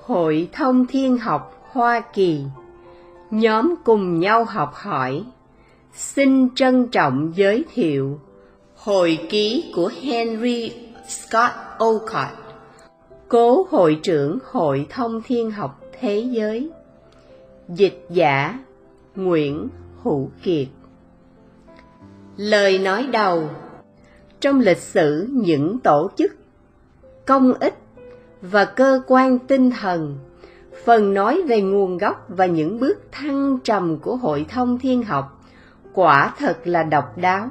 Hội Thông Thiên học Hoa Kỳ, nhóm cùng nhau học hỏi, xin trân trọng giới thiệu hồi ký của Henry Scott Olcott, cố hội trưởng Hội Thông Thiên học Thế giới. Dịch giả Nguyễn Hữu Kiệt. Lời nói đầu. Trong lịch sử những tổ chức, công ích và cơ quan tinh thần, phần nói về nguồn gốc và những bước thăng trầm của Hội Thông Thiên học quả thật là độc đáo.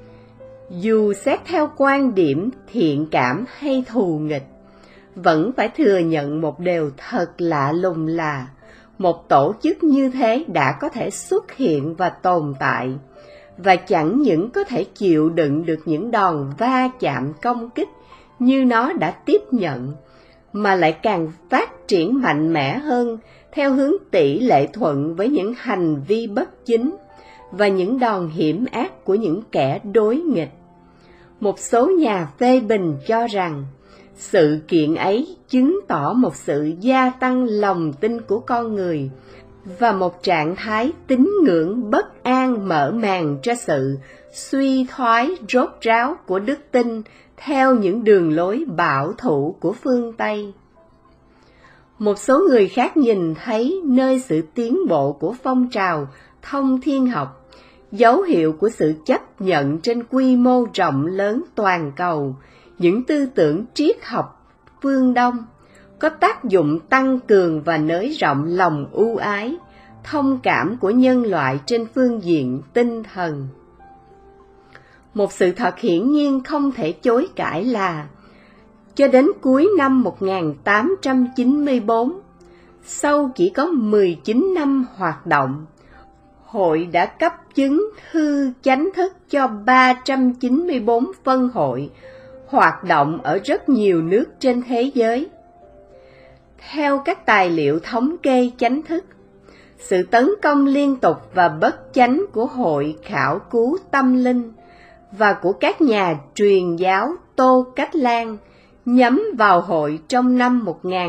Dù xét theo quan điểm thiện cảm hay thù nghịch, vẫn phải thừa nhận một điều thật lạ lùng là một tổ chức như thế đã có thể xuất hiện và tồn tại, và chẳng những có thể chịu đựng được những đòn va chạm công kích như nó đã tiếp nhận, mà lại càng phát triển mạnh mẽ hơn theo hướng tỷ lệ thuận với những hành vi bất chính và những đòn hiểm ác của những kẻ đối nghịch. Một số nhà phê bình cho rằng sự kiện ấy chứng tỏ một sự gia tăng lòng tin của con người và một trạng thái tín ngưỡng bất an mở màn cho sự suy thoái rốt ráo của đức tin theo những đường lối bảo thủ của phương Tây. Một số người khác nhìn thấy nơi sự tiến bộ của phong trào thông thiên học dấu hiệu của sự chấp nhận trên quy mô rộng lớn toàn cầu những tư tưởng triết học phương Đông có tác dụng tăng cường và nới rộng lòng ưu ái, thông cảm của nhân loại trên phương diện tinh thần. Một sự thật hiển nhiên không thể chối cãi là cho đến cuối năm 1894, sau chỉ có 19 năm hoạt động, Hội đã cấp chứng thư chánh thức cho 394 phân hội hoạt động ở rất nhiều nước trên thế giới. Theo các tài liệu thống kê chánh thức, sự tấn công liên tục và bất chánh của Hội khảo cứu tâm linh và của các nhà truyền giáo Tô Cách Lan nhắm vào Hội trong năm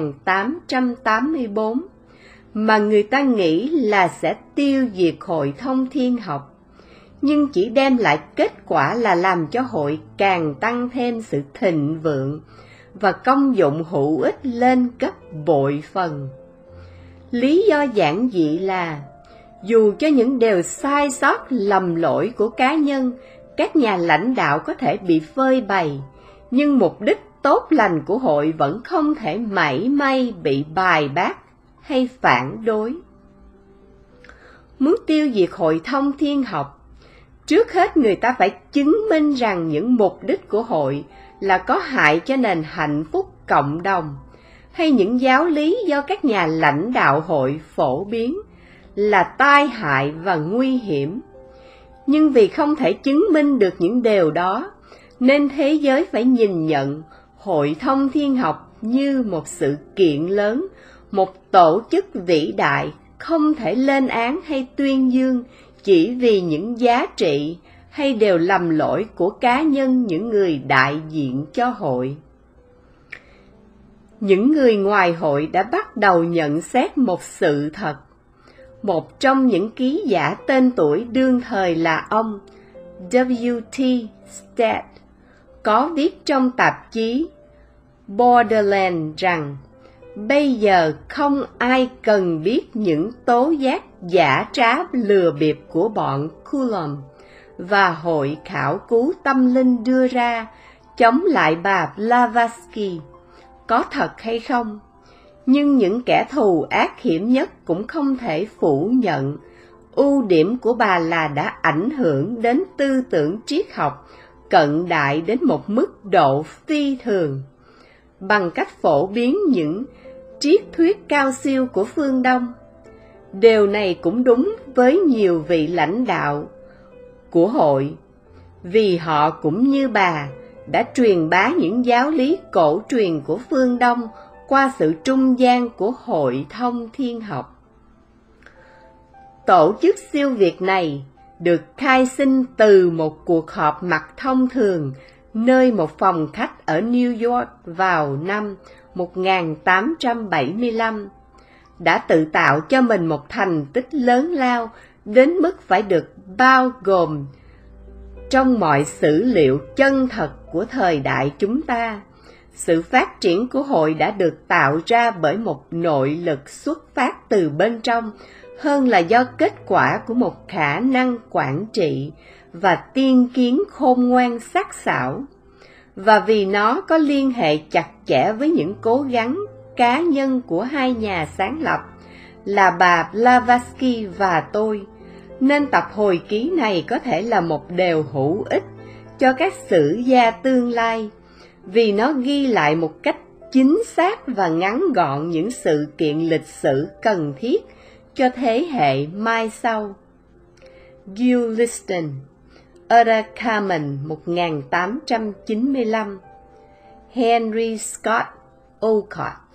1884, mà người ta nghĩ là sẽ tiêu diệt Hội Thông Thiên học, nhưng chỉ đem lại kết quả là làm cho Hội càng tăng thêm sự thịnh vượng và công dụng hữu ích lên gấp bội phần. Lý do giản dị là, dù cho những điều sai sót lầm lỗi của cá nhân, các nhà lãnh đạo có thể bị phơi bày, nhưng mục đích tốt lành của Hội vẫn không thể mảy may bị bài bác hay phản đối. Muốn tiêu diệt Hội Thông Thiên học, trước hết người ta phải chứng minh rằng những mục đích của Hội là có hại cho nền hạnh phúc cộng đồng, hay những giáo lý do các nhà lãnh đạo Hội phổ biến là tai hại và nguy hiểm. Nhưng vì không thể chứng minh được những điều đó, nên thế giới phải nhìn nhận Hội Thông Thiên học như một sự kiện lớn, một tổ chức vĩ đại, không thể lên án hay tuyên dương chỉ vì những giá trị hay điều lầm lỗi của cá nhân những người đại diện cho Hội. Những người ngoài Hội đã bắt đầu nhận xét một sự thật. Một trong những ký giả tên tuổi đương thời là ông W.T. Stead có viết trong tạp chí Borderland rằng bây giờ không ai cần biết những tố giác giả trá lừa bịp của bọn Coulomb và Hội khảo cứu tâm linh đưa ra chống lại bà Blavatsky có thật hay không. Nhưng những kẻ thù ác hiểm nhất cũng không thể phủ nhận ưu điểm của bà là đã ảnh hưởng đến tư tưởng triết học cận đại đến một mức độ phi thường, bằng cách phổ biến những triết thuyết cao siêu của phương Đông. Điều này cũng đúng với nhiều vị lãnh đạo của Hội, vì họ cũng như bà đã truyền bá những giáo lý cổ truyền của phương Đông qua sự trung gian của Hội Thông Thiên học. Tổ chức siêu việt này được khai sinh từ một cuộc họp mặt thông thường nơi một phòng khách ở New York vào năm 1875, đã tự tạo cho mình một thành tích lớn lao đến mức phải được bao gồm trong mọi sử liệu chân thật của thời đại chúng ta. Sự phát triển của hội đã được tạo ra bởi một nội lực xuất phát từ bên trong, hơn là do kết quả của một khả năng quản trị và tiên kiến khôn ngoan sắc sảo. Và vì nó có liên hệ chặt chẽ với những cố gắng cá nhân của hai nhà sáng lập là bà Blavatsky và tôi, nên tập hồi ký này có thể là một điều hữu ích cho các sử gia tương lai, vì nó ghi lại một cách chính xác và ngắn gọn những sự kiện lịch sử cần thiết cho thế hệ mai sau. Gil Liston, Urda Carmen 1895, Henry Scott Olcott.